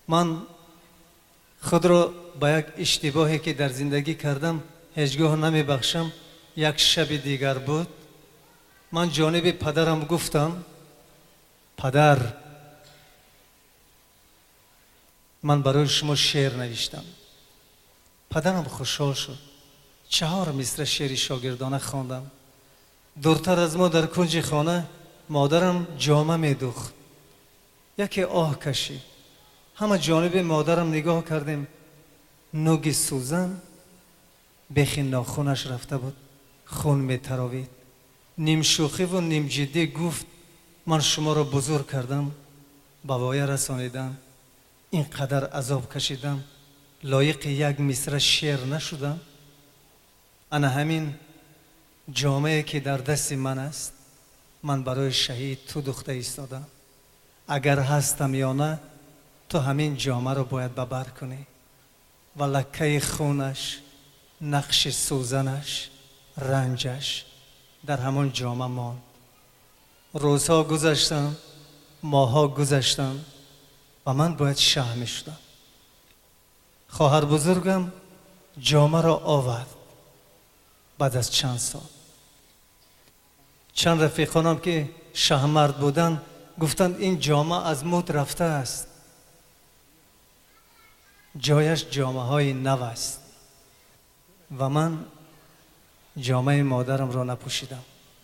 من خود را با یک اشتباهی که در زندگی کردم هیچگاه نمی بخشم. یک شب دیگر بود، من جانب پدرم گفتم پدر، من برای شما شعر نوشتم. پدرم خوشحال شد. 4 مصرع شعر شاگردانه خواندم. دورتر از ما در کنج خانه مادرم جامه میدوخت. یکی آه کشید. همه جانب مادرم نگاه کردیم. نوگ سوزن بخی ناخونش رفته بود، خون میتراوید. نیم شوخی و نیم جدی گفت من شما را بزرگ کردم، بابای رسانیدم، اینقدر عذاب کشیدم، لایق یک مصرع شعر نشدم. انا همین جامعه که در دست من است، من برای شهید تو دخته ایستادم. اگر هستم یا نه، تو همین جامعه را باید ببر کنی. و لکه خونش، نقش سوزنش، رنجش در همون جامعه ماند. روزها گذشتم، ماها گذشتم و من باید شه می شدم. خواهر بزرگم جامعه را آورد. بعد از چند سال چند رفیقانم که شهمرد بودن گفتند این جامعه از مد رفته است، جایش جامعه های نو است. و من جامعه مادرم را نپوشیدم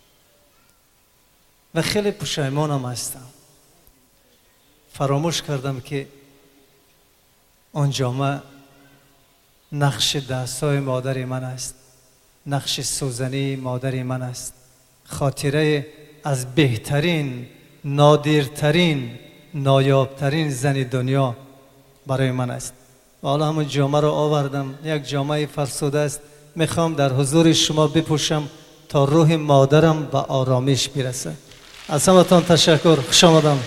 و خیلی پشیمانم هستم. فراموش کردم که آن جامعه نقش دستای مادر من است، نقش سوزنی مادر من است. خاطره از بهترین، نادرترین، نایابترین زن دنیا برای من است. و حالا همون جامعه را آوردم. یک جامعه فرسوده است. میخوام در حضور شما بپوشم تا روح مادرم به آرامش برسه. از همتون تشکر. خوش آمدم.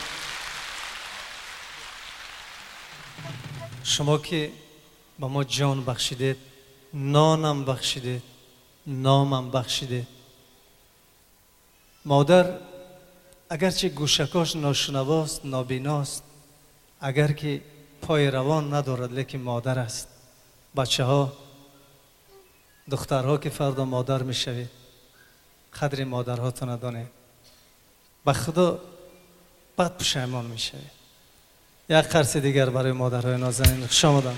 شما که به ما جان بخشیدید، نانم بخشیدید، نامم بخشیدید. مادر اگرچه گوشکاش ناشنواست، نابیناست، اگر که پای روان ندارد، لیکن مادر است. بچه ها، دخترها که فردا مادر می شوید، قدر مادرهاتون ندانید. به خدا بعد پشیمان می شوید. یک قرص دیگر برای مادرهای نازنین. خوش آمدم.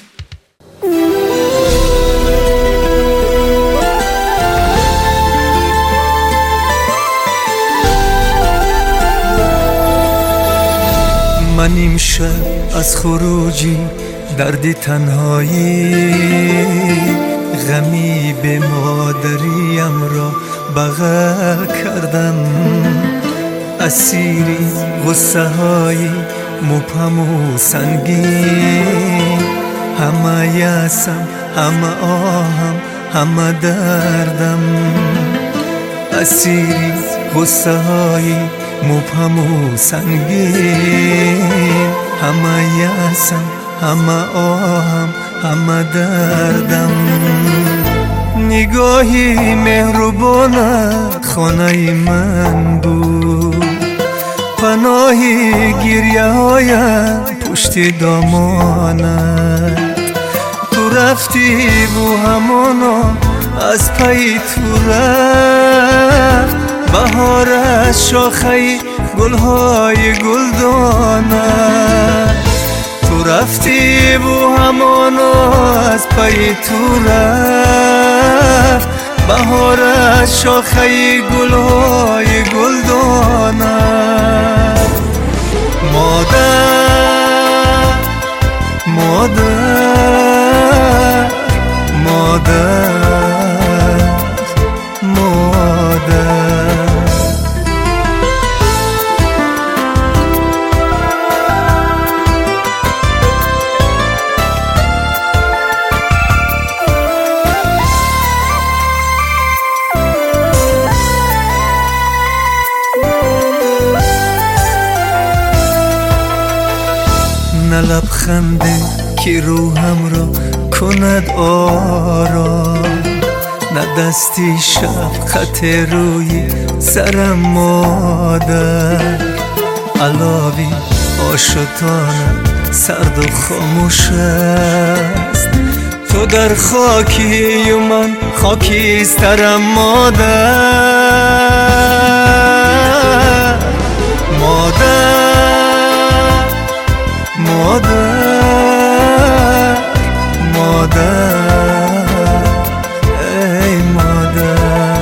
من این شب از خروجی درد تنهایی، غمی به مادریم را بغل کردم. اسیری غصه های مبهم و سنگین، همه یأسم، همه آهم، همه دردم. اسیری غصه های مبهم و سنگین، همه یأسم، همه آهم، همه دردم. نگاهی مهربانت خانه من بود، پناهی گریه هایم پشت دامانت. تو رفتی و همانا از پی تو رفت، بهار از شاخه گلهای گلدانت. تو رفتی و همانا از پی تو رفت، بهار از شاخه گلهای گلدانت. مادر، مادر، مادر، مادر. نه لبخنده که روحم را کند آرام، نه دستی شفقت روی سرم مادر. علاوی آشتانم سرد و خاموش است. تو در خاکی و من خاکیسترم مادر، مادر، مادر، مادر، ای مادر.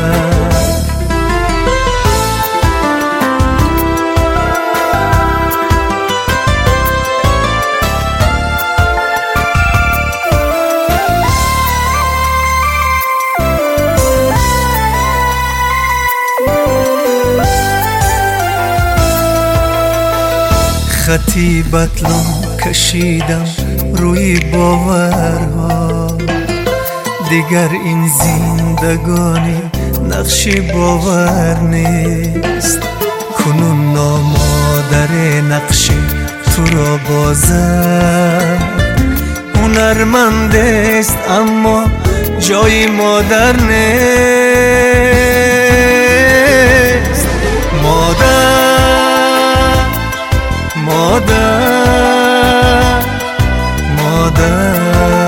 خطی بطلان کشیدم روی باورها، دیگر این زندگانی نقشی باور نیست. کنون نامادر نقشی تو را بازم، هنرمند است اما جای مادر نیست. مادر، مادر، مادر،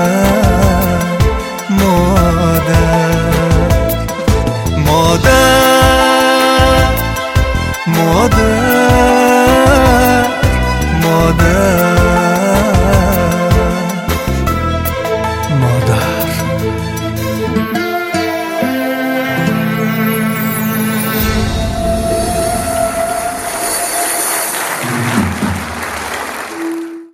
مادر، مادر، مادر، مادر، مادر.